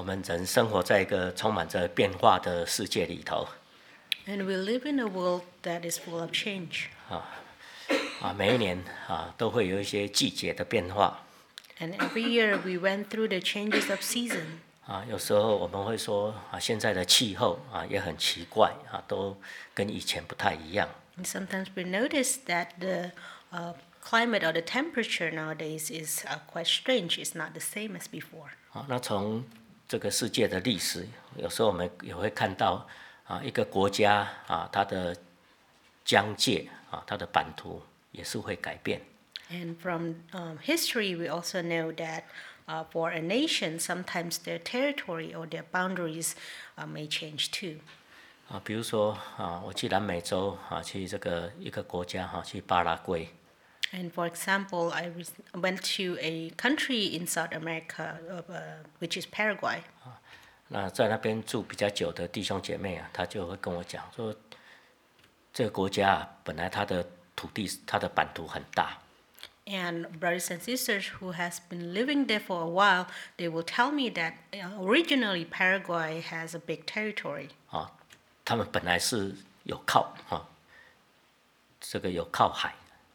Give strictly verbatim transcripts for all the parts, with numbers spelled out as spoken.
们人生活在一个充满着变化的世界里头。 And we live in a world that is full of change. 啊啊，每一年啊都会有一些季节的变化。 And every year we went through the changes of season. 啊，有时候我们会说啊，现在的气候啊也很奇怪啊，都跟以前不太一样。 And sometimes we notice that the uh, climate or the temperature nowadays is uh, quite strange. It's not the same as before. 啊，那从这个世界的历史，有时候我们也会看到啊，一个国家啊，它的疆界啊，它的版图也是会改变。 And from um, history, we also know that uh, for a nation, sometimes their territory or their boundaries uh, may change too. 啊，比如说啊，我去南美洲啊，去这个一个国家哈、啊，去巴拉圭。 And for example, I went to a country in South America, uh, which is Paraguay. 啊，那在那边住比较久的弟兄姐妹啊，他就会跟我讲说，这个国家啊，本来它的土地、它的版图很大。 And brothers and sisters who has been living there for a while, they will tell me that originally Paraguay has a big territory. 啊，他们本来是有靠啊，这个有靠海。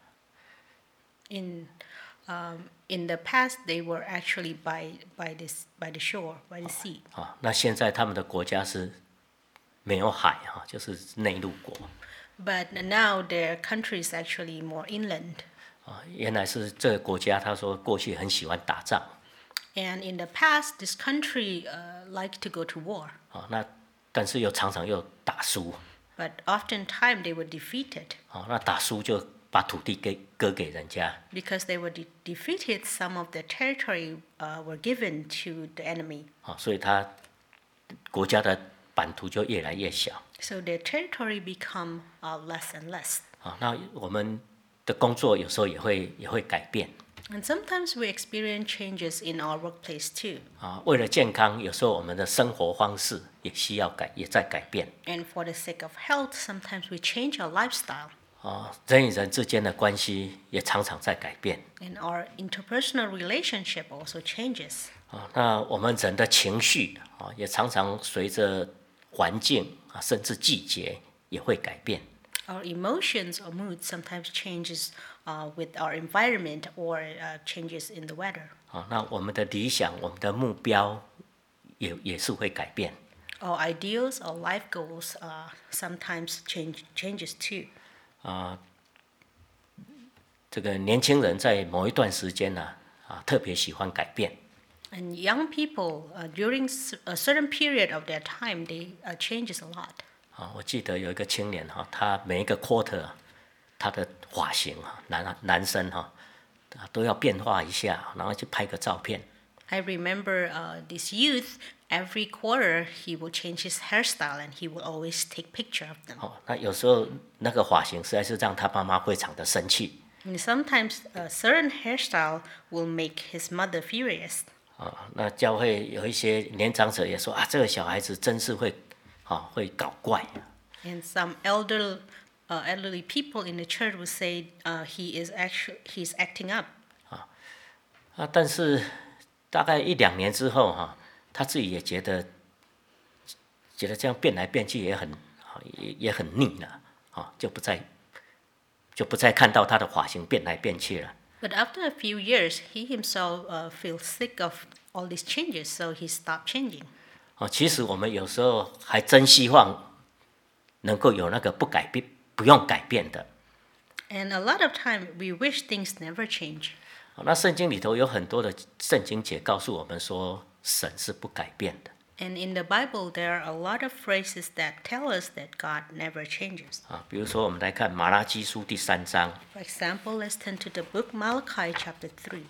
In um, in the past, they were actually by by this by the shore, by the sea. 啊，那现在他们的国家是没有海哈、啊，就是内陆国。 But now their country is actually more inland. 啊，原来是这个国家，他说过去很喜欢打仗。 And in the past, this country uh, liked to go to war. 啊，那但是又常常又打输。 But oftentimes they were defeated. 啊，那打输就把土地给割给人家。 Because they were de- defeated, some of the territory uh, were given to the enemy. 啊，所以他国家的版图就越来越小。 So their territory become uh, less and less. 啊，那我们的工作有时候也会也会改变。 And sometimes we experience changes in our workplace too. 啊，为了健康，有时候我们的生活方式也需要改，也在改变。 And for the sake of health, sometimes we change our lifestyle. 啊，人与人之间的关系也常常在改变。 And our interpersonal relationship also changes. 啊，那我们人的情绪啊，也常常随着环境啊，甚至季节也会改变。 Our emotions or moods sometimes changes uh, with our environment or uh, changes in the weather. 啊，那我们的理想、我们的目标也也是会改变。 Our ideals or life goals uh, sometimes change changes too. 啊，这个年轻人在某一段时间呢、啊，啊，特别喜欢改变。 And young people uh, during a certain period of their time, they uh, changes a lot. 啊，我记得有一个青年哈，他每一个 quarter，他的发型啊，男男生哈，都要变化一下，然后去拍个照片。 I remember uh, this youth. Every quarter, he will change his hairstyle, and he will always take picture of them. 哦，那有时候那个发型实在是让他妈妈非常的生气。 And sometimes a certain hairstyle will make his mother furious. 啊，那教会有一些年长者也说啊，这个小孩子真是会，啊，会搞怪。 And some elder, uh, elderly people in the church will say uh, he is actually he's acting up. 啊啊，但是大概一两年之后哈、啊，他自己也觉得，觉得这样变来变去也很，也也很腻了，啊，就不再，就不再看到他的发型变来变去了。 But after a few years, he himself uh, feels sick of all these changes, so he stopped changing. 哦，其实我们有时候还真希望能够有那个不改变、不用改变的。 And a lot of time, we wish things never change. 那圣经里头有很多的圣经节告诉我们说，神是不改变的。 And in the Bible, there are a lot of phrases that tell us that God never changes. 啊，比如说我们来看马拉基书第三章。 For example, let's turn to the book Malachi chapter three.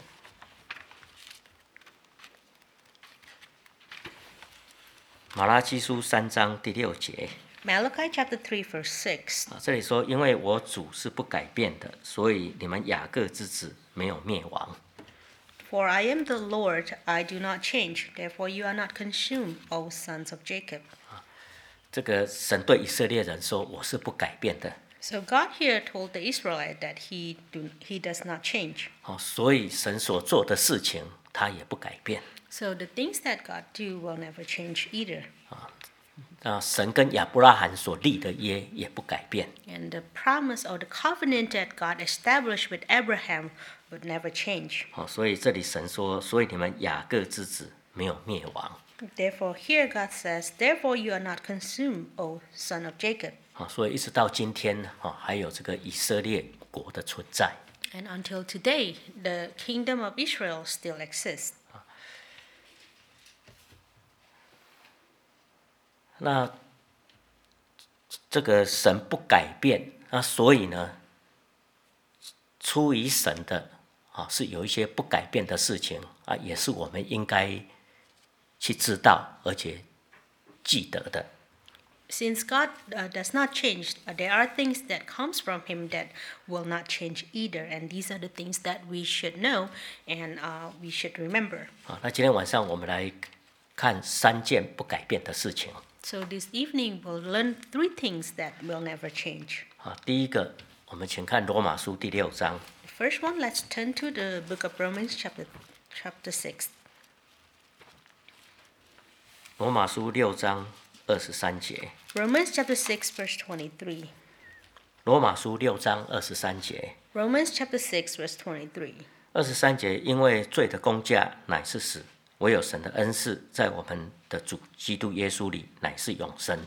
马拉基书三章第六节。 Malachi chapter three, verse six. 啊，这里说，因为我主是不改变的，所以你们雅各之子没有灭亡。 For I am the Lord, I do not change. Therefore you are not consumed, O sons of Jacob. 这个神对以色列人说：“我是不改变的。” So God here told the Israelite that he do, he does not change. 哦，所以神所做的事情他也不改变。 So the things that God do will never change either. 那神跟亚伯拉罕所立的约也不改变。 And the promise or the covenant that God established with Abraham would never change. 好，所以这里神说，所以你们雅各之子没有灭亡。 Therefore, here God says, therefore you are not consumed, O son of Jacob. 好，所以一直到今天，哈，还有这个以色列国的存在。 And until today, the kingdom of Israel still exists. 那这个神不改变，那所以呢，出于神的啊，是有一些不改变的事情啊，也是我们应该去知道而且记得的。 Since God uh, does not change, uh, there are things that comes from Him that will not change either, and these are the things that we should know and uh, we should remember. 啊，那今天晚上我们来看三件不改变的事情。 So this evening we'll learn three things that will never change. 啊，第一个，我们请看罗马书第六章。 The first one, let's turn to the book of Romans, chapter chapter six. 罗马书六章二十三节。 Romans chapter six, verse twenty-three. 罗马书六章二十三节。 Romans chapter six, verse twenty-three. 二十三节，因为罪的工价乃是死，唯有神的恩赐在我们的主基督耶稣里乃是永生。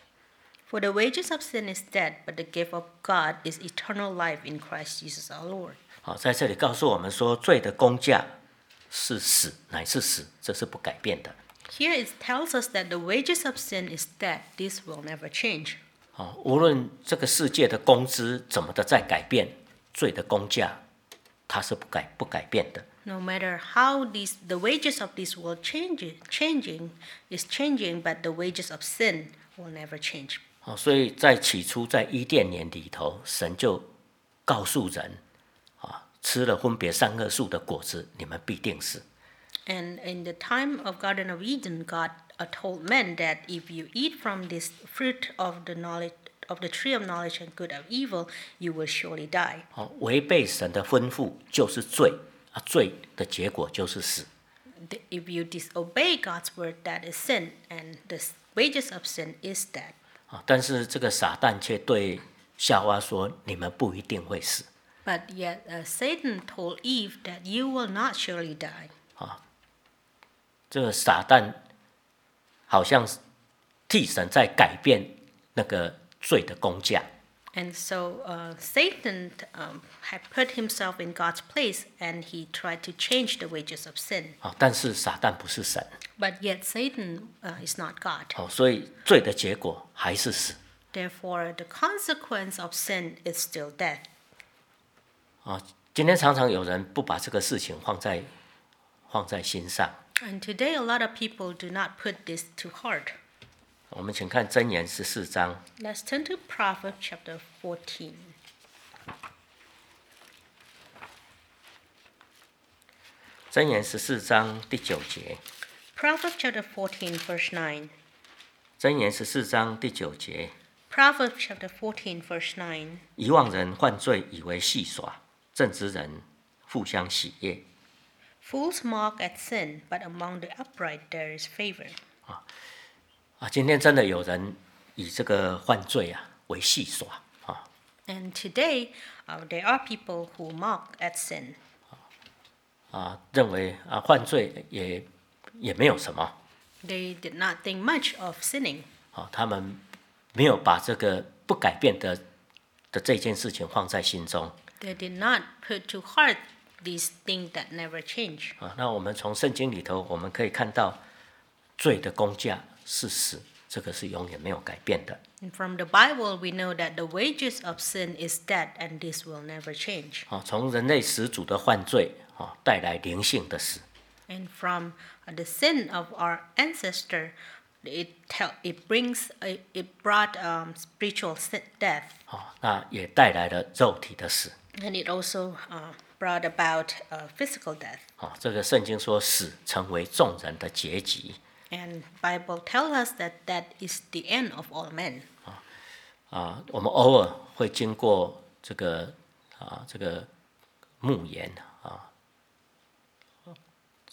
For the wages of sin is death, but the gift of God is eternal life in Christ Jesus our Lord. 好，在这里告诉我们说，罪的工价是死，乃是死，这是不改变的。 Here it tells us that the wages of sin is death. This will never change. 好，无论这个世界的工资怎么的在改变，罪的工价它是不改不改变的。 No matter how these, the wages of this world change, changing is changing, but the wages of sin will never change. 好，所以在起初在伊甸园里头，神就告诉人，啊，吃了分别善恶树的果子，你们必定死。 And in the time of Garden of Eden, God uh, told men that if you eat from this fruit of the knowledge of the tree of knowledge and good of evil, you will surely die. 好，违背神的吩咐就是罪啊，罪的结果就是死。 The- If you disobey God's word, that is sin, and the s- wages of sin is death. 啊，但是这个撒旦却对夏娃说：“你们不一定会死。 But yet uh, Satan told Eve that you will not surely die. ” 这个撒旦好像是替神在改变那个罪的工价。 And so uh, Satan um, had put himself in God's place, and he tried to change the wages of sin. 啊，但是撒旦不是神， But yet Satan uh, is not God. 哦，所以罪的结果还是死。 Therefore, the consequence of sin is still death. 啊，今天常常有人不把这个事情放在放在心上。 And today, a lot of people do not put this to heart. 我们请看箴言十四章， Let's turn to Proverbs chapter fourteen. 箴言十四章第九节， Proverbs chapter fourteen, verse nine. 箴言十四章第九节， Proverbs chapter fourteen, verse nine. 遗忘人犯罪以为戏耍，正直人互相喜悦。 Fools mock at sin, but among the upright there is favor. 啊，今天真的有人以这个犯罪啊为戏耍啊， And today, uh, there are people who mock at sin. 啊，认为啊犯罪也也没有什么 They did not think much of sinning. 啊，他们没有把这个不改变的的这件事情放在心中 They did not put to heart these things that never change. 啊。那我们从圣经里头，我们可以看到罪的工价是死，这个是永远没有改变的 And from the Bible, we know that the wages of sin is death, and this will never change. 啊。从人类始祖的犯罪啊带来灵性的死 And from uh, the sin of our ancestor, it tell, it brings uh, it brought um, spiritual sin, death, 啊，那也带来了肉体的死 and it also uh, brought about uh, physical death. 啊。这个圣经说死成为众人的结局 And Bible tells us that that is the end of all men. 啊。我们偶尔会经过这个啊这个牧研啊，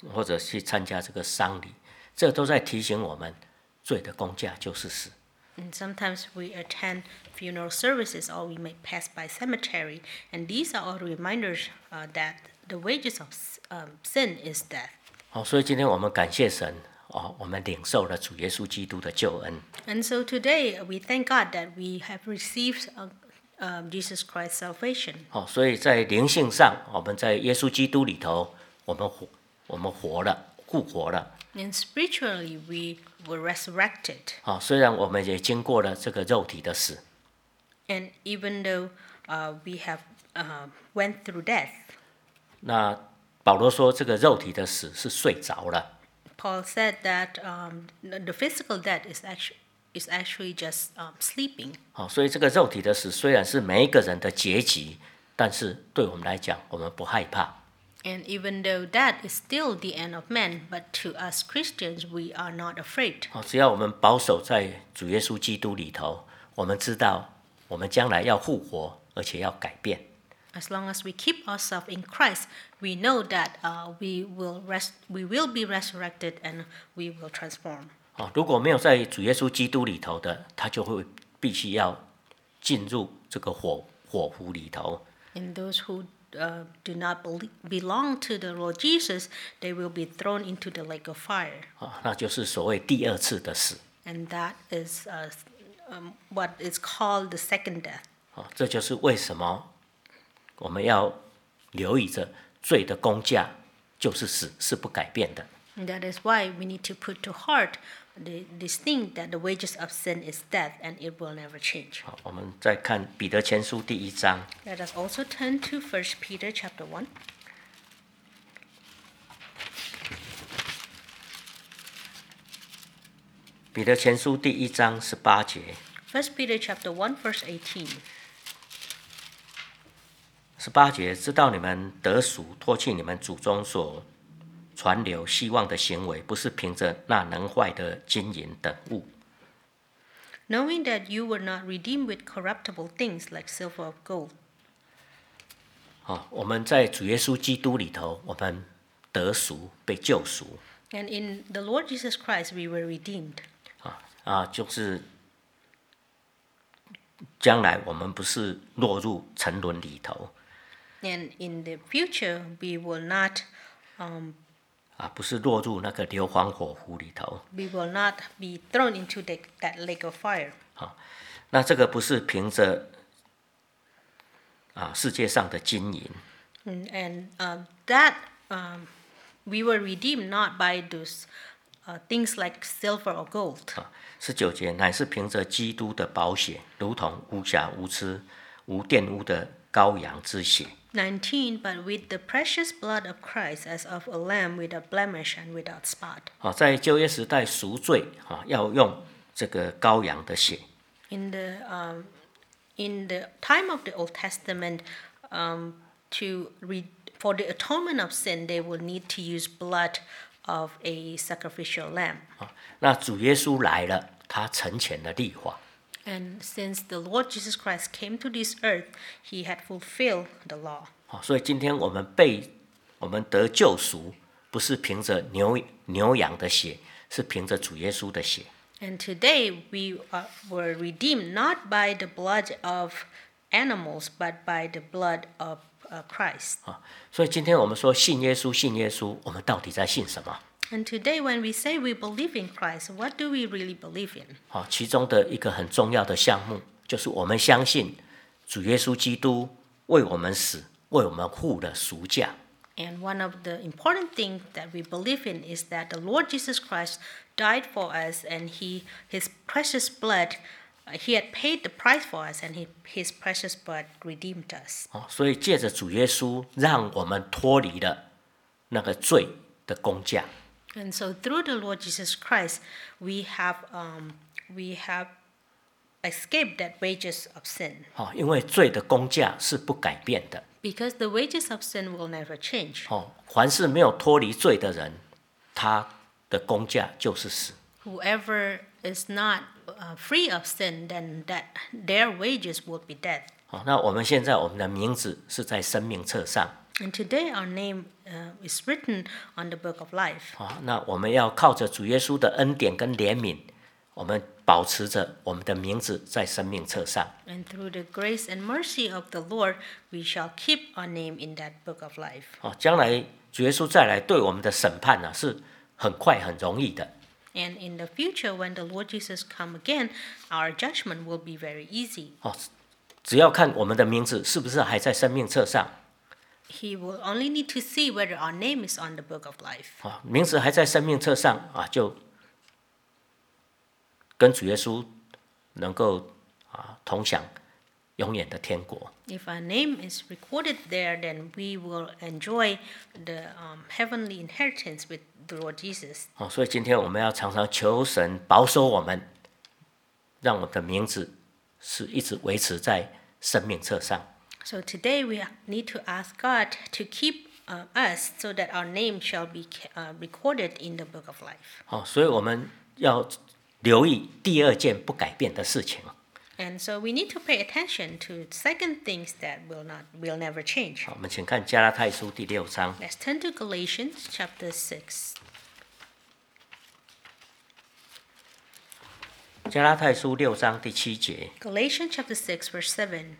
或者去参加这个丧礼，这都在提醒我们，罪的工价就是死。 And sometimes we attend funeral services or we may pass by cemetery, and these are all reminders uh, that the wages of um, sin is death. 哦，所以今天我们感谢神，哦，我们领受了主耶稣基督的救恩。 And so today we thank God that we have received uh, um, Jesus Christ's salvation. 哦，所以在灵性上，我们在耶稣基督里头，我们活，我们活了，复活了。 And spiritually we were resurrected. 哦，虽然我们也经过了这个肉体的死， And even though uh, we have uh, went through death, 那保罗说这个肉体的死是睡着了。 Paul said that um, the physical death is actually is actually just um, sleeping. 哦，所以这个肉体的死虽然是每一个人的结局，但是对我们来讲，我们不害怕。 And even though that is still the end of man, but to us Christians, we are not afraid. 哦，只要我们保守在主耶稣基督里头，我们知道我们将来要复活，而且要改变。 As long as we keep ourselves in Christ, we know that uh, we will rest, we will be resurrected, and we will transform. 哦，如果没有在主耶稣基督里头的，他就会必须要进入这个火火湖里头。 And those who uh, do not believe, belong to the Lord Jesus, they will be thrown into the lake of fire. 哦，那就是所谓第二次的死。 And that is uh, um, what is called the second death. 哦，这就是为什么我们要留意着罪的工价就是死，是不改变的。 And that is why we need to put to heart the, this thing that the wages of sin is death, and it will never change. 好，我们再看彼得前书第一章。 Let us also turn to First Peter chapter one. 彼得前书第一章十八节。 First Peter chapter one, verse eighteen. 十八节，知道你们得赎，脱去你们祖宗所传流希望的行为，不是凭着那能坏的金银等物。 Knowing that you were not redeemed with corruptible things like silver or gold. 哦，我们在主耶稣基督里头，我们得赎，被救赎。 And in the Lord Jesus Christ we were redeemed. 啊啊，就是将来我们不是落入沉沦里头。 And in the future we will not um, 啊，不是落入那个硫磺火湖里头。 we will not be thrown into the, that lake of fire. 好，那这个不是凭着啊世界上的金银， And, and um, that um, we were redeemed not by those uh, things like silver or gold. 啊，十九节乃是凭着基督的宝血，如同无瑕无疵、无玷污的羔羊之血。 nineteen, but with the precious blood of Christ as of a lamb without blemish and without spot. 啊，在旧约时代赎罪啊，要用这个羔羊的血。 In the um, in the time of the Old Testament, um, to re- for the atonement of sin, they will need to use blood of a sacrificial lamb. 啊，那主耶稣来了，他成全了律法。 And since the Lord Jesus Christ came to this earth, he had fulfilled the law. 啊，所以今天我们被我们得救赎，不是凭着牛牛羊的血，是凭着主耶稣的血。 And today we are, were redeemed not by the blood of animals, but by the blood of uh, Christ. 啊，所以今天我们说信耶稣，信耶稣，我们到底在信什么？ And today, when we say we believe in Christ, what do we really believe in? 啊，其中的一个很重要的项目，就是我们相信主耶稣基督为我们死，为我们付了赎价。 And one of the important things that we believe in is that the Lord Jesus Christ died for us, and he, his precious blood, uh, he had paid the price for us, and he, his precious blood redeemed us. 啊，所以借着主耶稣，让我们脱离了那个罪的工价。 And so, through the Lord Jesus Christ, we have um, we have escaped that wages of sin. 哦，因为罪的工价是不改变的。 Because the wages of sin will never change. 哦，凡是没有脱离罪的人，他的工价就是死。 Whoever is not uh, free of sin, then that their wages will be death. 哦，那我们现在我们的名字是在生命册上。 And today our name uh, is written on the book of life. 啊，那我们要靠着主耶稣的恩典跟怜悯，我们保持着我们的名字在生命册上。 And through the grace and mercy of the Lord, we shall keep our name in that book of life. 啊，将来主耶稣再来对我们的审判呢、啊，是很快很容易的。 And in the future, when the Lord Jesus come again, our judgment will be very easy. 哦，只要看我们的名字是不是还在生命册上。 He will only need to see whether our name is on the book of life. 啊，名字还在生命册上啊，就跟主耶稣能够啊同享永远的天国。 If our name is recorded there, then we will enjoy the um, heavenly inheritance with the Lord Jesus. 哦，所以今天我们要常常求神保守我们，让我们的名字是一直维持在生命册上。 So today we need to ask God to keep uh, us so that our name shall be uh, recorded in the book of life. 哦，所以我们要留意第二件不改变的事情。 And so we need to pay attention to second things that will not will never change. 好，我们请看加拉太书第六章。 Let's turn to Galatians chapter six. 加拉太书六章第七节。 Galatians chapter six verse seven.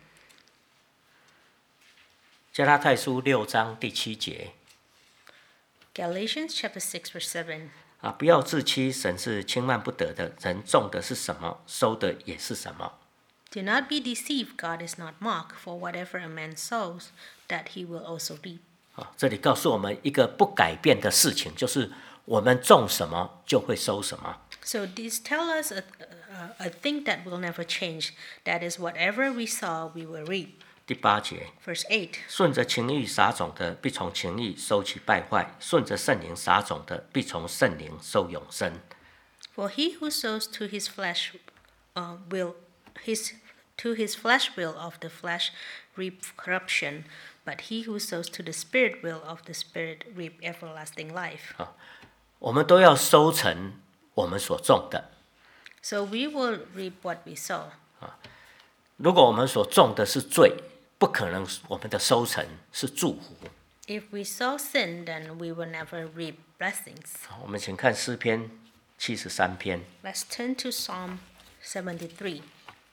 加拉太书六章第七节 Galatians chapter six verse seven. 啊，不要自欺，神是轻慢不得的，人种的是什么，收的也是什么。 Do not be deceived, God is not mocked, for whatever a man sows, that he will also reap. 啊，这里告诉我们一个不改变的事情，就是我们种什么就会收什么。 So this tells us a, a, a thing that will never change. That is, whatever we sow, we will reap. 第八节， Verse eight. 顺着情欲撒种的，必从情欲收取败坏；顺着圣灵撒种的，必从圣灵收永生。 For he who sows to his flesh uh, will his to his flesh will of the flesh reap corruption, but he who sows to the spirit will of the spirit reap everlasting life. 我们都要收成我们所种的。 So we will reap what we sow. 如果我们所种的是罪，不可能我们的收成是祝福。 If we sow sin, then we will never reap blessings. 好，我们请看诗篇七十三篇。 Let's turn to Psalm seventy-three.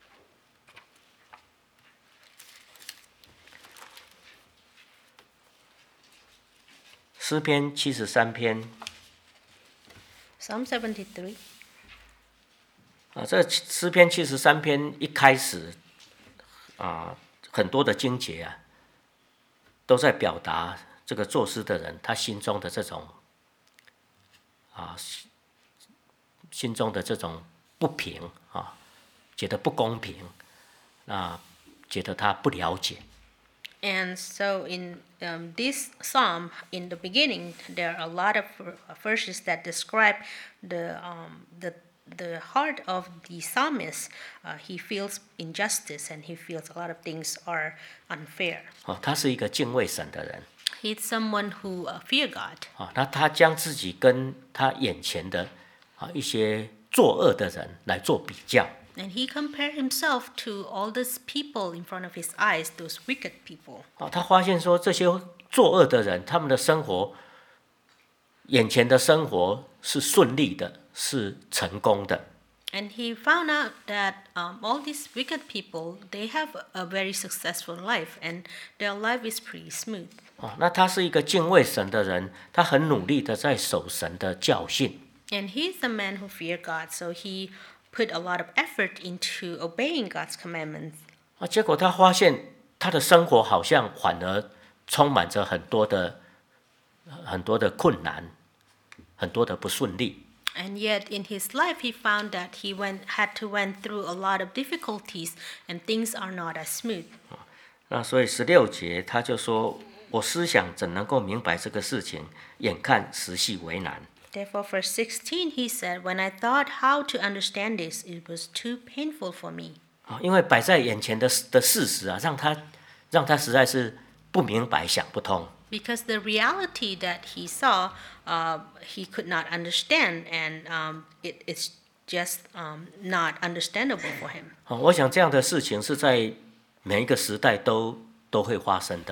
诗篇七十三篇 Psalm seventy-three. 啊，这诗篇七十三篇一开始啊，很多的经节啊，都在表达这个作诗的人他心中的这种啊，心中的这种不平啊，觉得不公平，啊，觉得他不了解。 And so in um, this psalm, in the beginning, there are a lot of verses that describe the um, the the heart of the psalmist. Uh, he feels injustice and he feels a lot of things are unfair. 哦，他是一个敬畏神的人 He's someone who uh, fear God. 啊，那他将自己跟他眼前的啊一些作恶的人来做比较。 And he compared himself to all these people in front of his eyes, those wicked people. 啊，他发现说这些作恶的人，他们的生活，眼前的生活是顺利的，是成功的。 And he found out that um, all these wicked people, they have a very successful life, and their life is pretty smooth. 啊，那他是一个敬畏神的人，他很努力的在守神的教训。 And he's a man who feared God, so he put a lot of effort into obeying God's commandments. 啊，结果他发现他的生活好像反而充满着很多的很多的困难，很多的不顺利。 And yet in his life he found that he went had to went through a lot of difficulties and things are not as smooth. 那所以十六节他就说：“我思想怎能够明白这个事情？眼看实系为难。” Therefore, verse sixteen, he said, When I thought how to understand this, it was too painful for me. 啊，因为摆在眼前的的事实啊，让他让他实在是不明白、想不通。 Because the reality that he saw, uh, he could not understand, and um, it, it's just um, not understandable for him. 啊，我想这样的事情是在每一个时代都都会发生的。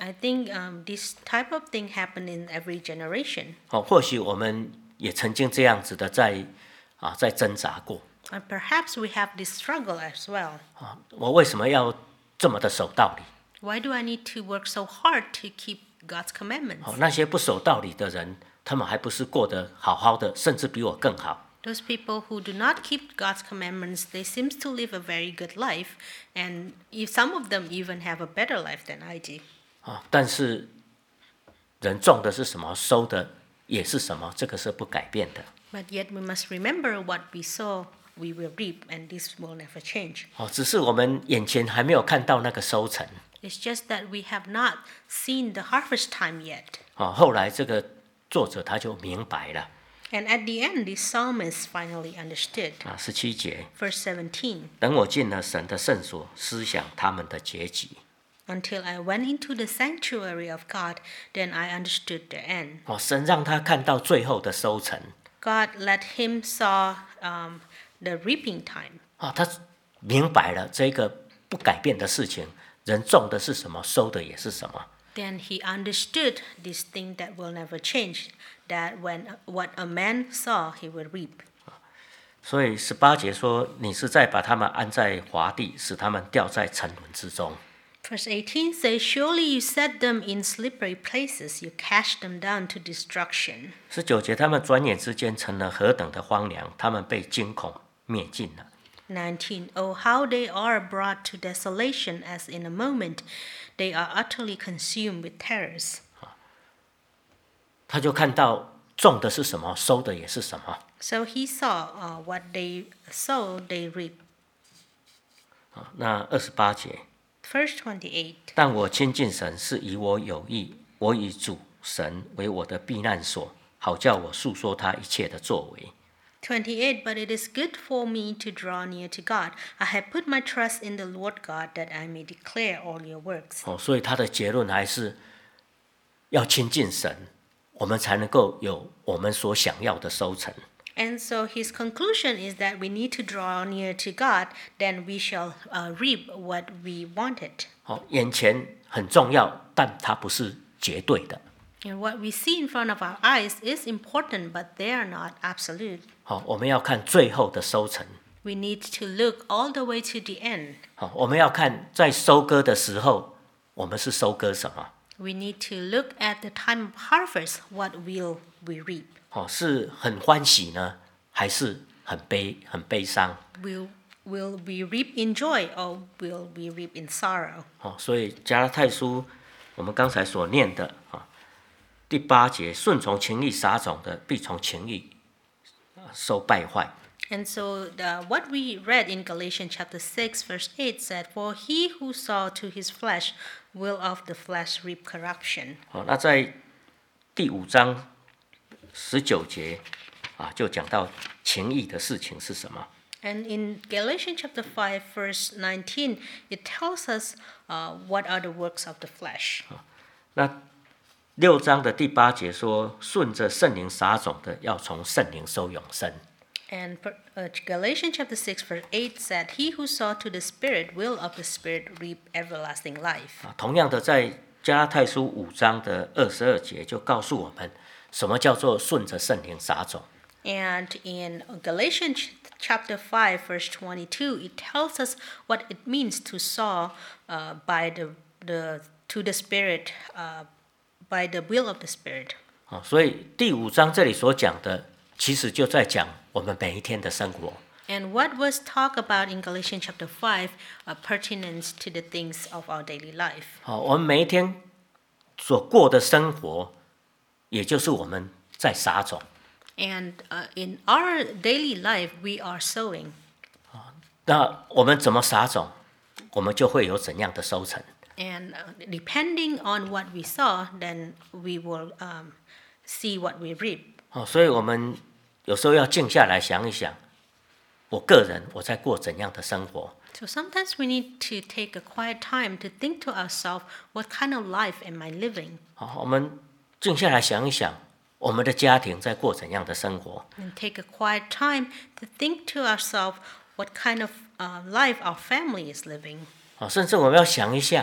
I think um, this type of thing happen in every generation. 哦，或许我们也曾经这样子的在啊在挣扎过。 And perhaps we have this struggle as well. 啊，我为什么要这么的守道理？ Why do I need to work so hard to keep God's commandments? 哦，那些不守道理的人，他们还不是过得好好的，甚至比我更好。 Those people who do not keep God's commandments, they seem to live a very good life, and if some of them even have a better life than I do. 啊，但是人种的是什么，收的也是什么，这个是不改变的。 But yet we must remember what we sow, we will reap, and this will never change. 哦，只是我们眼前还没有看到那个收成。 It's just that we have not seen the harvest time yet. 哦，后来这个作者他就明白了。 And at the end, the psalmist finally understood. 啊，十七节， Verse seventeen. 等我进了神的圣所，思想他们的结局。 Until I went into the sanctuary of God, then I understood the end. 哦，神让他看到最后的收成。 God let him saw um, the reaping time. 啊，他明白了这个不改变的事情，人种的是什么，收的也是什么。 Then he understood this thing that will never change, that when what a man saw, he will reap. 所以十八节说，你是在把他们安在滑地，使他们掉在沉沦之中。 Verse eighteen says, Surely you set them in slippery places, you cast them down to destruction. 十九节，他们转眼之间成了何等的荒凉，他们被惊恐灭尽了。 nineteen. Oh, how they are brought to desolation as in a moment. They are utterly consumed with terrors. 他就看到种的是什么，收的也是什么。 So he saw uh, what they sow, they reap. 啊，那二十八节， Verse twenty-eight. 但我亲近神是以我有益，我以主神为我的避难所，好叫我诉说他一切的作为。 twenty-eight. But it is good for me to draw near to God. I have put my trust in the Lord God that I may declare all your works. 哦，所以他的结论还是要亲近神，我们才能够有我们所想要的收成。 And so his conclusion is that we need to draw near to God, then we shall uh, reap what we wanted. 哦，眼前很重要，但它不是绝对的。 And what we see in front of our eyes is important, but they are not absolute. 好，我们要看最后的收成。 We need to look all the way to the end. 好，我们要看在收割的时候，我们是收割什么？ We need to look at the time of harvest. What will we reap? 哦，是很欢喜呢，还是很悲很悲伤？ Will will we reap in joy or will we reap in sorrow? 哦，所以加拉太书我们刚才所念的啊，第八节，顺从情欲撒种的，必从情欲受败坏。 And so the, what we read in Galatians chapter six verse eight said, For he who sow to his flesh will of the flesh reap corruption. 好，那在第五章十九节啊，就讲到情欲的事情是什么。 And in Galatians chapter five verse nineteen, it tells us uh, what are the works of the flesh. 那六章的第八节说，顺着圣灵撒种的，要从圣灵收永生。 And uh, Galatians chapter six verse eight said, He who sow to the Spirit will of the Spirit reap everlasting life. 啊，同样的，在加拉太书五章的二十二节就告诉我们，什么叫做顺着圣灵撒种。 And in Galatians chapter five verse twenty-two, it tells us what it means to sow uh, by the, the to the Spirit, uh, by the will of the Spirit. 啊，所以第五章这里所讲的，其实就在讲我们每一天的生活。 And what was talked about in Galatians chapter five are pertinent to the things of our daily life. 好，我们每一天所过的生活，也就是我们在撒种。 And uh, in our daily life, we are sowing. 那我们怎么撒种，我们就会有怎样的收成。 And uh, depending on what we sow, then we will um, see what we reap. 哦，所以我们有时候要静下来想一想，我个人我在过怎样的生活。 So sometimes we need to take a quiet time to think to ourselves, what kind of life am I living? 好，我们静下来想一想，我们的家庭在过怎样的生活。 And take a quiet time to think to ourselves, what kind of uh, life our family is living. 啊，甚至我们要想一下，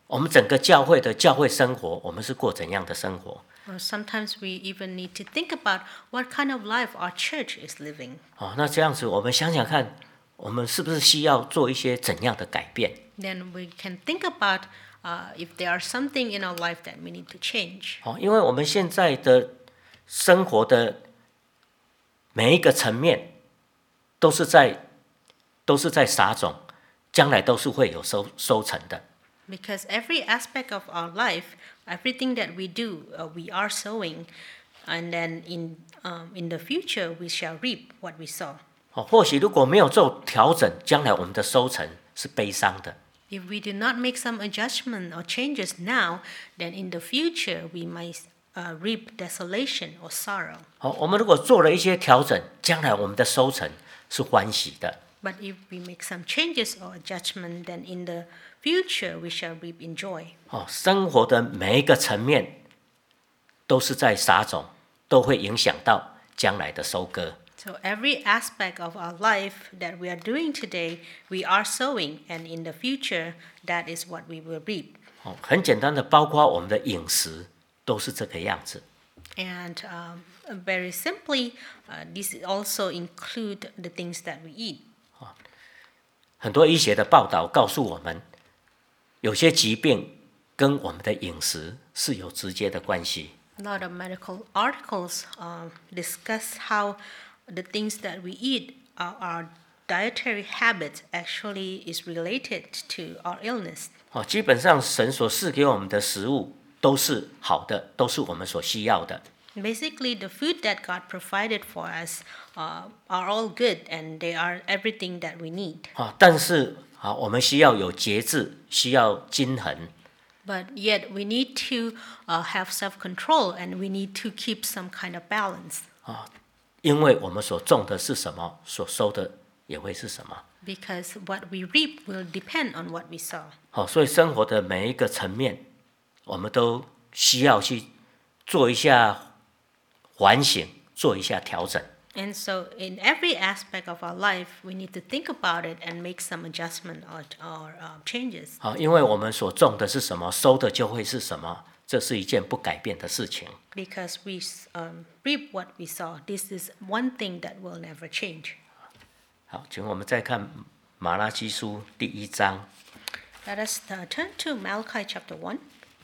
我们整个教会的教会生活，我们是过怎样的生活？ Or sometimes we even need to think about what kind of life our church is living. 哦，那这样子，我们想想看，我们是不是需要做一些怎样的改变？ Then we can think about uh, if there are something in our life that we need to change. 哦，因为我们现在的生活的每一个层面，都是在都是在撒种，将来都是会有收收成的。 Because every aspect of our life, everything that we do, uh, we are sowing, and then in um, in the future we shall reap what we sow. 哦，或许如果没有做调整，将来我们的收成是悲伤的。 If we do not make some adjustment or changes now, then in the future we might uh, reap desolation or sorrow. 好，我们如果做了一些调整，将来我们的收成是欢喜的。 But if we make some changes or adjustment, then in the future we shall reap in joy. 哦，生活的每一个层面都是在撒种，都会影响到将来的收割。 So every aspect of our life that we are doing today, we are sowing, and in the future, that is what we will reap. 哦，很简单的，包括我们的饮食都是这个样子。 And um, very simply, uh, this also include the things that we eat. 很多医学的报道告诉我们，有些疾病跟我们的饮食是有直接的关系。 A lot of medical articles um, discuss how the things that we eat, our, our dietary habits, actually is related to our illness. 哦，基本上神所赐给我们的食物都是好的，都是我们所需要的。 Basically, the food that God provided for us uh, are all good, and they are everything that we need. 啊，但是啊，我们需要有节制，需要均衡。 But yet, we need to uh, have self-control, and we need to keep some kind of balance. 因为我们所种的是什么，所收的也会是什么。 Because what we reap will depend on what we sow. 好，所以生活的每一个层面，我们都需要去做一下反省，做一下调整。 And so, in every aspect of our life, we need to think about it and make some adjustment or, or uh, changes. 好，因为我们所种的是什么，收的就会是什么，这是一件不改变的事情。 Because we um, reap what we sow. This is one thing that will never change. 好，请我们再看马拉基书第一章。 Let us uh, turn to Malachi chapter one.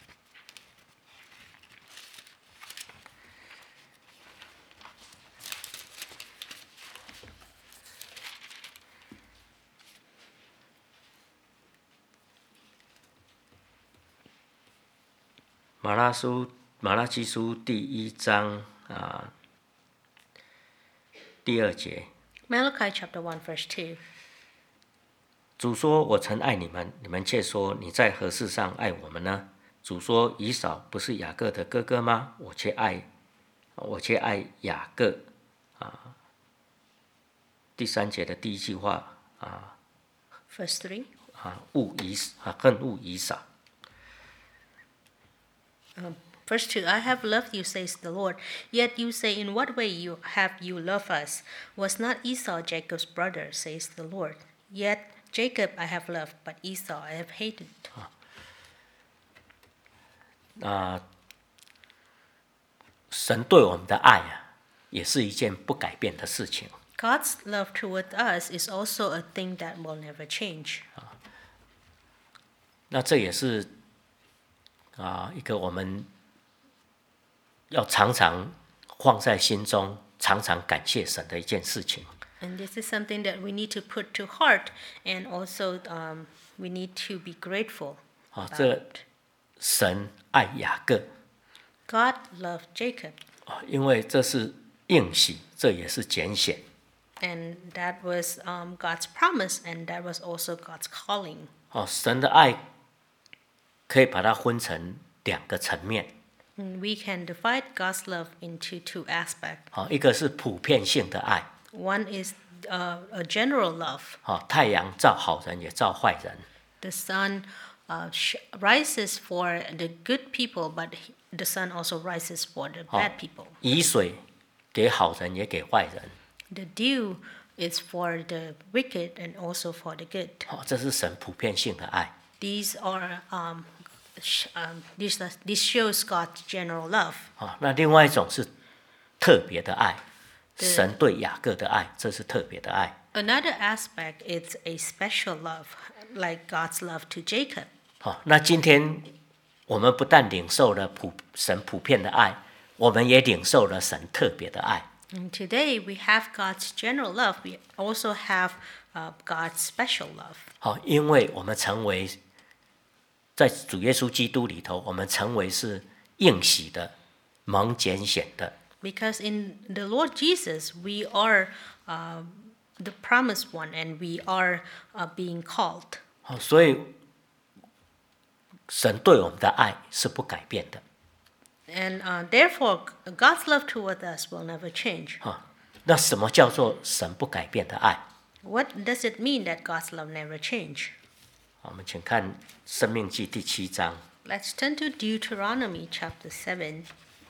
马拉书马拉基书第一章啊，第二节， Malachi chapter one, verse two. 主说：“我曾爱你们，你们却说你在何事上爱我们呢？”主说：“以扫不是雅各的哥哥吗？我却爱，我却爱雅各。”啊，第三节的第一句话啊 Verse three. 啊，恶以啊恨恶以扫。 Um, verse two. I have loved you, says the Lord. Yet you say, in what way you have you loved us? Was not Esau Jacob's brother, says the Lord? Yet Jacob I have loved, but Esau I have hated. 啊，神对我们的爱啊，也是一件不改变的事情。 God's love toward us is also a thing that will never change. 那这也是啊一个我们要常常放在心中，常常感谢神的一件事情。 And this is something that we need to put to heart, and also um, we need to be grateful. 啊， about 这 it. 神爱雅各 God loved Jacob, 啊，因为这是应许，这也是拣选。 and that was um, God's promise, and that was also God's calling. 哦，神的爱可以把它分成两个层面。 And we can divide God's love into two aspects. 好，一个是普遍性的爱， One is uh, a general love. 好，太阳照好人也照坏人。 The sun uh, sh- rises for the good people, but he- the sun also rises for the 好 bad people. 雨水给好人也给坏人。 The dew is for the wicked and also for the good. 好，这是神普遍性的爱。 These are um, um, this this shows God's general love. 啊，那另外一种是特别的爱，神对雅各的爱，这是特别的爱。 Another aspect is a special love, like God's love to Jacob. 好，那今天我们不但领受了普神普遍的爱，我们也领受了神特别的爱。 And today we have God's general love. We also have uh, God's special love. 好，因为我们成为在主耶稣基督里头，我们成为是应许的、蒙拣选的。 Because in the Lord Jesus, we are uh, the promised one, and we are uh, being called. 好，所以神对我们的爱是不改变的。 And uh, therefore, God's love toward us will never change. 好，那什么叫做神不改变的爱？ What does it mean that God's love never change? 我们请看《申命记》第七章。 Let's turn to Deuteronomy chapter seven.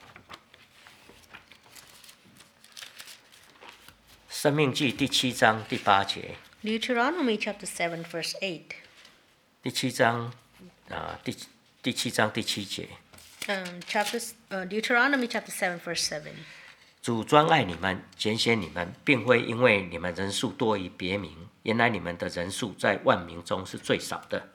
申命记第七章第八节。 Deuteronomy chapter seven, verse eight. 第七章啊，第第七章第七节。 Um, chapter, uh, Deuteronomy chapter seven, verse seven. 主专爱你们，拣选你们，并非因为你们人数多于别民，原来你们的人数在万民中是最少的。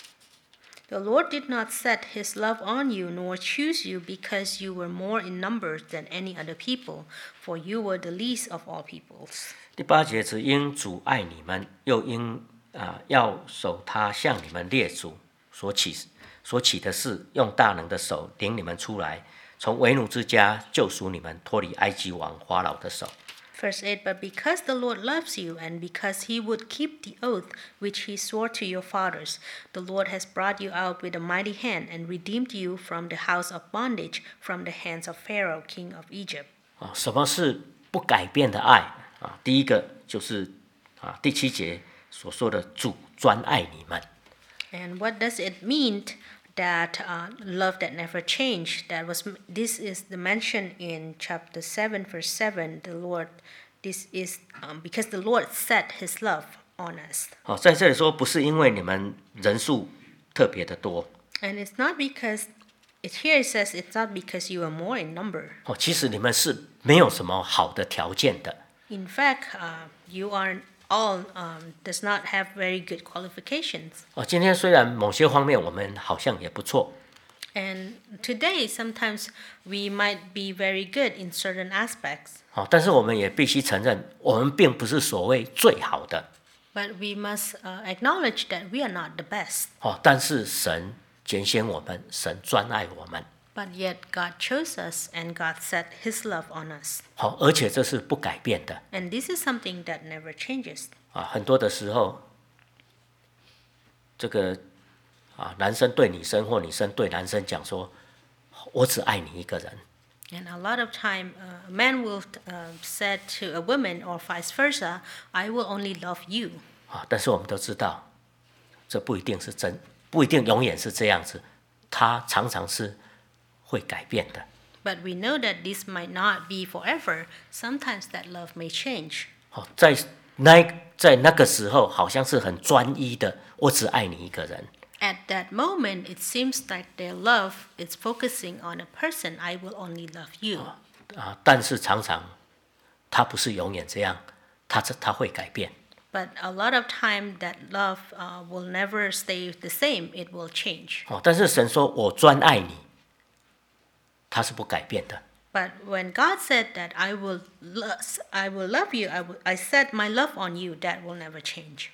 The Lord did not set his love on you, nor choose you, because you were more in numbers than any other people, for you were the least of all peoples. 第八节，只因主爱你们，又因啊、呃、要守他向你们列祖所起所起的事，用大能的手领你们出来，从为奴之家救赎你们，脱离埃及王法老的手。 Verse eight, But because the Lord loves you, and because he would keep the oath which he swore to your fathers, the Lord has brought you out with a mighty hand, and redeemed you from the house of bondage, from the hands of Pharaoh, king of Egypt. 啊，什么是不改变的爱啊？第一个就是啊，第七节所说的主专爱你们。 And what does it mean that uh, love that never changed? That was this is the mention in chapter seven, verse seven. The Lord, this is um, because the Lord set His love on us. 好，在这里说不是因为你们人数特别的多， And it's not because it here it says it's not because you are more in number. 哦，其实你们是没有什么好的条件的。 In fact, uh, you are all um, does not have very good qualifications. 哦，今天虽然某些方面我们好像也不错， And today, sometimes we might be very good in certain aspects, 哦，但是我们也必须承认，我们并不是所谓最好的。 but we must uh, acknowledge that we are not the best. 哦，但是神拣选我们，神专爱我们。 But yet, God chose us, and God set His love on us. 好，而且这是不改变的。 And this is something that never changes. 啊，很多的时候，这个啊，男生对女生或女生对男生讲说：“我只爱你一个人。” And a lot of time, uh, a man will uh, say to a woman, or vice versa, "I will only love you." 啊，但是我们都知道，这不一定是真，不一定永远是这样子，它常常是会改变的。 But we know that this might not be forever. Sometimes that love may change. 好，在那在那个时候，好像是很专一的，我只爱你一个人。 At that moment, it seems like their love is focusing on a person. I will only love you. 啊，但是常常它不是永远这样，它这它会改变。 But a lot of time, that love uh, will never stay the same. It will change. 哦，但是神说我专爱你，它是不改变的。 But when God said that I will, lo- I will love you, I, will, I set my love on you, that will never change.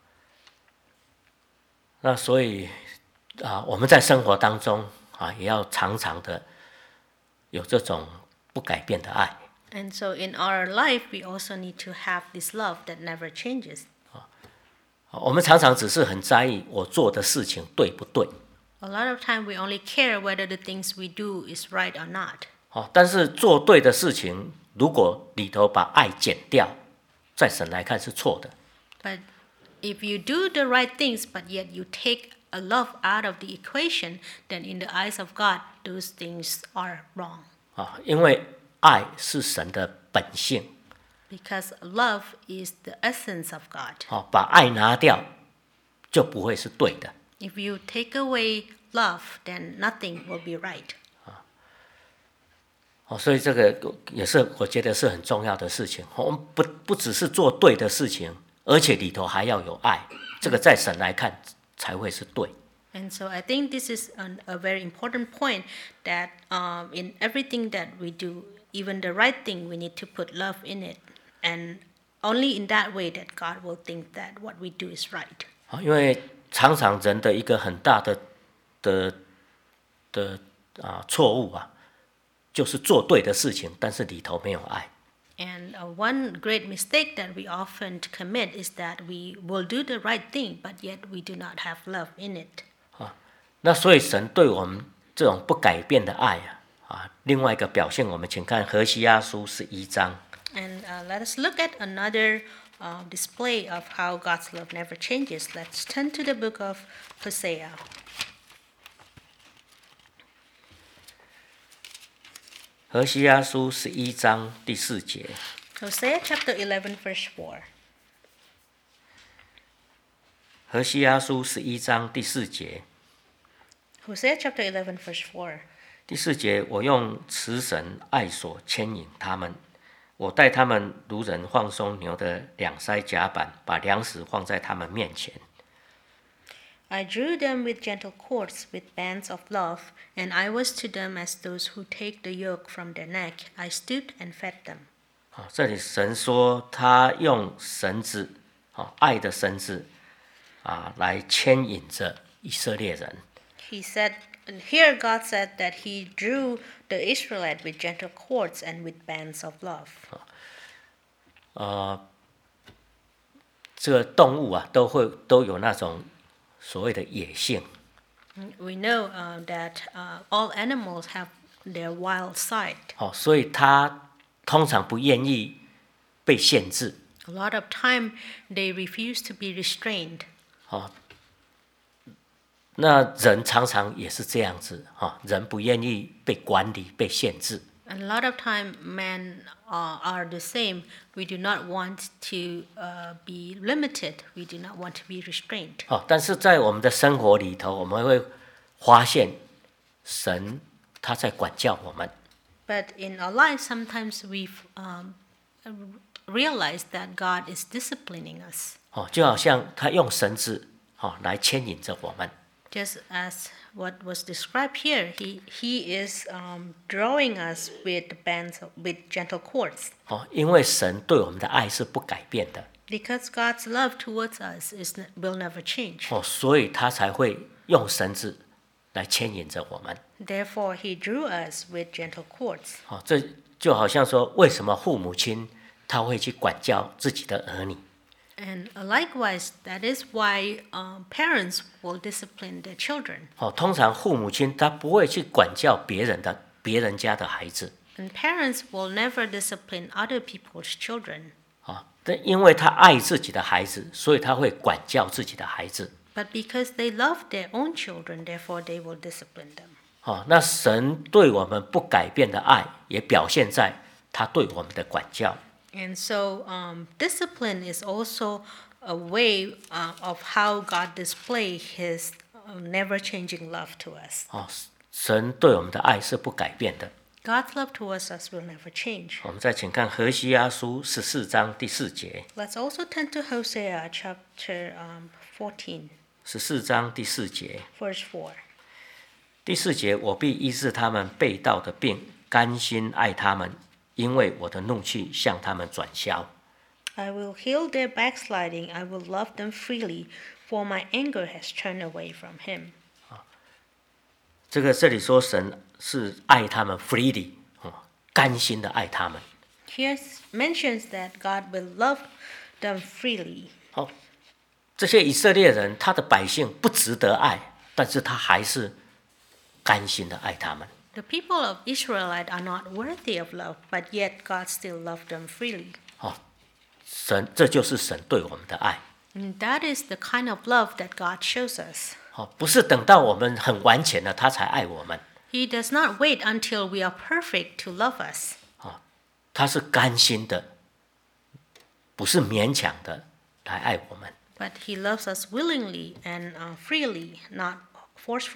那所以啊，我们在生活当中啊，也要常常的有这种不改变的爱。 And so in our life, we also need to have this love that never changes. 我们常常只是很在意我做的事情对不对， A lot of time, we only care whether the things we do is right or not. 哦，但是做对的事情，如果里头把爱减掉，在神来看是错的。 But if you do the right things, but yet you take a love out of the equation, then in the eyes of God, those things are wrong. 啊，因为爱是神的本性， Because love is the essence of God. 哦，把爱拿掉就不会是对的。 If you take away love, then nothing will be right. 哦，所以这个也是我觉得是很重要的事情。我们不不只是做对的事情，而且里头还要有爱，这个在神来看才会是对。 And so I think this is an, a very important point that um, in everything that we do, even the right thing, we need to put love in it. And only in that way that God will think that what we do is right. 啊，因为常常人的一个很大的的的啊错误啊，就是做对的事情，但是里头没有爱。 And uh, one great mistake that we often commit is that we will do the right thing, but yet we do not have love in it. 啊，那所以神对我们这种不改变的爱啊，啊，另外一个表现，我们请看何西阿书十一章。 And uh, let us look at another uh, display of how God's love never changes. Let's turn to the book of Hosea. 何西阿书十一章第四节。 Hosea chapter eleven, verse four. 何西阿书十一章第四节。 Hosea chapter eleven, verse four. 第四节，我用慈神爱所牵引他们，我带他们如人放松牛的两腮甲板，把粮食放在他们面前。 I drew them with gentle cords, with bands of love, and I was to them as those who take the yoke from their neck. I stooped and fed them. 啊，这里神说他用绳子，啊，爱的绳子，啊，来牵引着以色列人。 He said, here God said that He drew the Israelite with gentle cords and with bands of love. 呃，这个动物啊，都会都有那种所谓的野性。 We know uh, that uh, all animals have their wild side. 哦，所以它通常不愿意被限制。 A lot of time they refuse to be restrained. 哦，那人常常也是这样子，哈、哦，人不愿意被管理、被限制。 A lot of time men uh, are the same. We do not want to uh, be limited. We do not want to be restrained. 哦，但是在我们的生活里头，我们会发现神他在管教我们。 But in our lives, sometimes we've um, realized that God is disciplining us. 哦，就好像他用绳子，哦，来牵引着我们。 Just as what was described here, he he is um, drawing us with bands of, with gentle cords. 哦，因为神对我们的爱是不改变的。 Because God's love towards us is will never change. 哦，所以他才会用绳子来牵引着我们。 Therefore, He drew us with gentle cords. 哦，这就好像说，为什么父母亲他会去管教自己的儿女？ And likewise, that is why um, parents will discipline their children. 哦，通常父母亲他不会去管教别人的别人家的孩子。 And parents will never discipline other people's children. 啊，但因为他爱自己的孩子，所以他会管教自己的孩子。 But because they love their own children, therefore they will discipline them. 哦，那神对我们不改变的爱，也表现在他对我们的管教。 And so um, discipline is also a way uh, of how God displays His uh, never-changing love to us. 哦，神对我们的爱是不改变的。 God's love towards us will never change. 我们再请看何西阿书十四章第四节。 Let's also turn to Hosea chapter um, fourteen, 十四章第四节。 verse four. 第四节，我必医治他们背道的病，甘心爱他们，因为我的怒气向他们转消。 I will heal their backsliding. I will love them freely, for my anger has turned away from him. 这个这里说神是爱他们 freely， 甘心的爱他们。 Here mentions that God will love them freely. 好，这些以色列人，他的百姓不值得爱，但是他还是甘心的爱他们。 The people of Israelite are not worthy of love, but yet God still loved them freely. 哦，神，这就是神对我们的爱。 And that is the kind of love that God shows us. 哦，不是等到我们很完全了，他才爱我们。 He does not wait until we are perfect to love us. 哦，他是甘心的，不是勉强的来爱我们。 But He loves us willingly and uh, freely, not forcefully.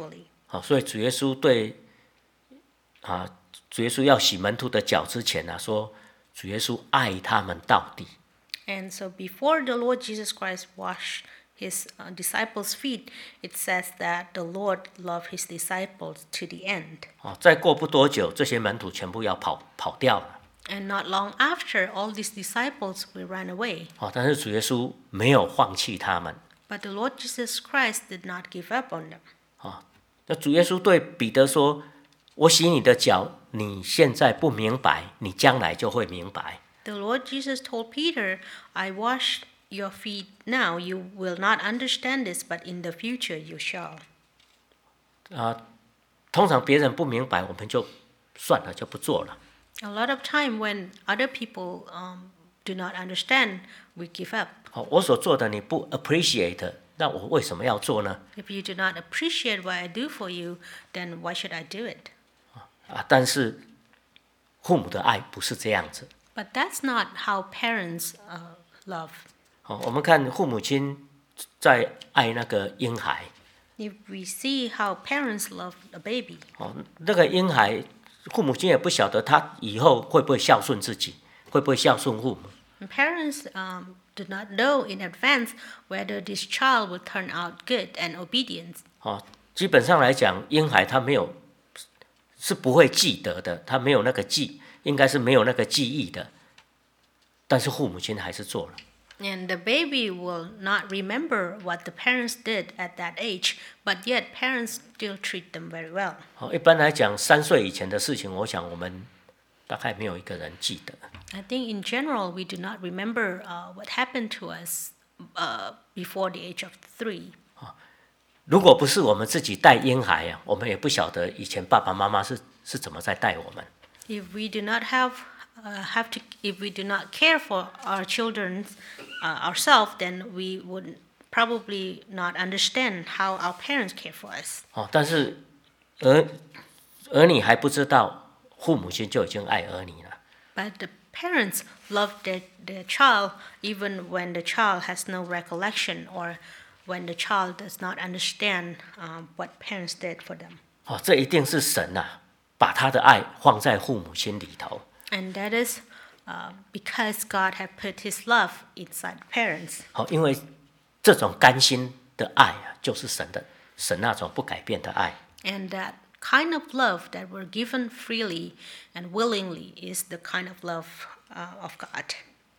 好，所以主耶稣对啊，主耶稣要洗门徒的脚之前啊，说主耶稣爱他们到底。 And so before the Lord Jesus Christ washed his uh, disciples' feet, it says that the Lord loved his disciples to the end. 哦，再过不多久，这些门徒全部要跑跑掉了。 And not long after, all these disciples will run away. 哦，但是主耶稣没有放弃他们。 But the Lord Jesus Christ did not give up on them. 哦，那主耶稣对彼得说：“我洗你的脚，你现在不明白，你将来就会明白。” The Lord Jesus told Peter, I washed your feet now. You will not understand this, but in the future you shall. 啊，通常别人不明白，我们就算了，就不做了。 A lot of time when other people um, do not understand, we give up. 好，我所做的你不 appreciate， 那我为什么要做呢？ If you do not appreciate what I do for you, then why should I do it? 啊，但是父母的爱不是这样子。 But that's not how parents uh, love. 好，我们看父母亲在爱那个婴孩。 If we see how parents love a baby, 哦，那个婴孩，父母亲也不晓得他以后会不会孝顺自己，会不会孝顺父母。 and parents um, do not know in advance whether this child will turn out good and obedient. 哦，基本上来讲，婴孩他没有是不会记得的，他没有那个记，应该是没有那个记忆的。但是父母亲还是做了。 And the baby will not remember what the parents did at that age, but yet parents still treat them very well. 好，一般来讲，三岁以前的事情，我想我们大概没有一个人记得。 I think in general we do not remember uh, what happened to us uh, before the age of three. 如果不是我们自己带婴孩啊，我们也不晓得以前爸爸妈妈是是怎么在带我们。 If we do not have uh, have to, if we do not care for our children uh, ourselves, then we would probably not understand how our parents care for us. 哦，但是儿儿女还不知道，父母亲就已经爱儿女了。 But the parents love their, their child even when the child has no recollection or when the child does not understand um, what parents did for them. 哦，这一定是神呐、啊，把他的爱放在父母亲里头。 And that is uh, because God had put His love inside parents. 好、因为这种甘心的爱啊，就是神的神那种不改变的爱。 And that kind of love that we're given freely and willingly is the kind of love uh, of God.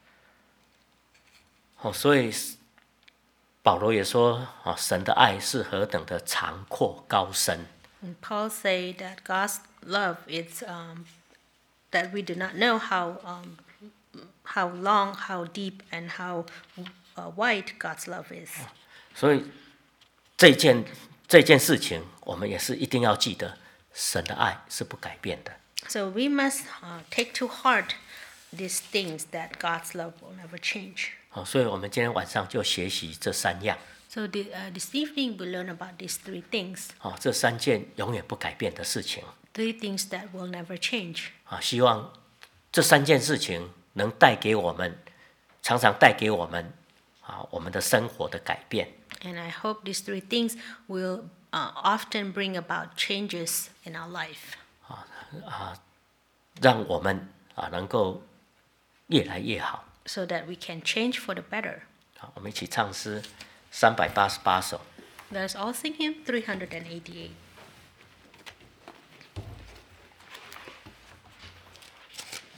哦，所以保罗也说，哦，神的爱是何等的长阔高深。 And Paul say that God's love is um, that we do not know how um, how long, how deep, and how uh, wide God's love is. 所以这件这件事情，我们也是一定要记得，神的爱是不改变的。 So we must uh, take to heart these things that God's love will never change. 好，所以我们今天晚上就学习这三样。 So the, uh, this evening we learn about these three things, 好，这三件永远不改变的事情。 three things that will never change. 啊，希望这三件事情能带给我们，常常带给我们啊，我们的生活的改变。 And I hope these three things will uh, often bring about changes in our life, 让我们啊能够越来越好。 so that we can change for the better. 好，我们一起唱诗三百八十八首。 Let us all sing hymn three hundred eighty-eight.